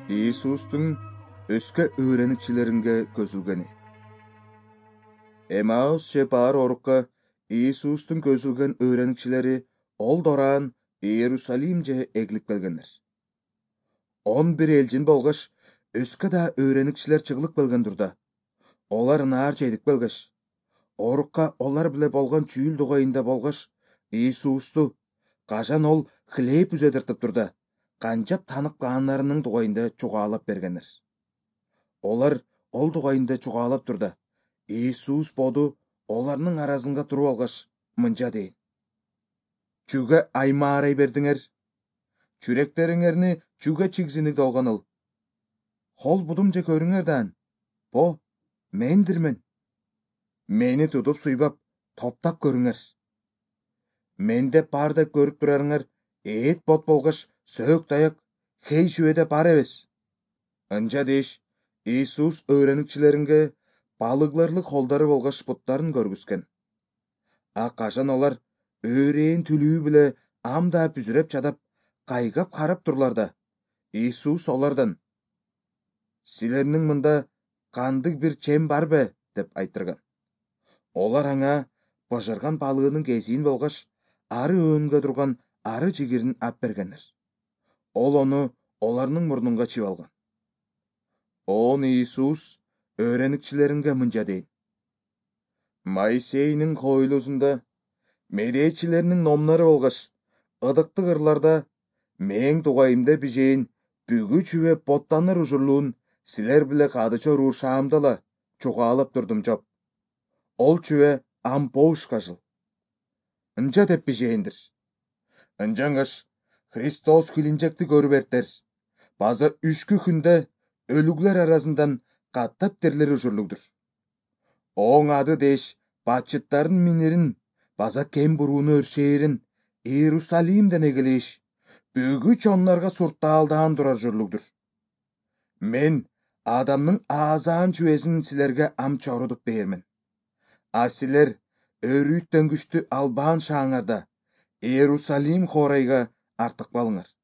Иисустың өске öğrenikçilerinге көзілгені. Эмаус шепар орукка Иисустың көзілген öğrenikçileri ол доран Иерусалимже эглик белгеннер. 11 елжин болғыш, өске да öğrenikçiler чыгылык белген дурда. Олар нар жейдік белгеш. Орукка олар біле болған чүйіл дугайында болғыш, Иисусту, қажан ол хлеб үзедіртіп турда. Қанчап танып қанларының дугайында чуғалап бергенер. Олар ол дугайында чуғалап турда. Иисус боду оларның аразынға тұру алғаш, мынча дейін. Чүге аймаарай бердіңер? Чүректеріңерні чүге чигзінік долғаныл? Хол будымже көріңердан? По, мендірмен. Мені тутуп суйбап, топтап көріңер. Менде бар деп көріп тұрарыңар, ет бот болғаш, сөк даяк, хей жүйеде бар евес. Анча дейш, Иисус öğrenikçilerинге балыгларлык холдары болғаш буттарын көргүскен. Қашан олар өрейін түлүү біле амда бүзіреп чадап, қайгап қарап турларда. Иисус олардан: "Силернің мында қандык бір чем бар бе?" деп айтырган. Олар аңа бажырган балыгының кезиин болғаш, ары өөнгө турган ары жигирин ап бергенер. Ол оны оларның мурнунга чип алган. Он Иисус öğrenikçilerинге мынча дейін: Моисейнің койлусунда, медейчилернің номнары болғаш, ыдыктык ырларда, мең тугайымда бижейін бүгү чүве боттаныр ужурлуун силер биле кадыча уруу шаамдала чугаалап турдум жоп. Ол чүве ампоуш кажыл. Ынча деп бижейиндир. Ынчаңаш Христос хилинчекти көрүп эртер. База 3 күндө өлүглер арасындан каттап терлер ужурлугдур. Оң ады деш бачыттарын минерин, база кем бурууну өршээрин Иерусалимден эгелеш, бүгү чоннарга суртаалдаан турар журлугдур. Мен адамның аазаан чүесин силерге амчорудуп бермен. А силер өрүүттөн күчтү албаан шааңарда Иерусалим хорайга артык балыңар.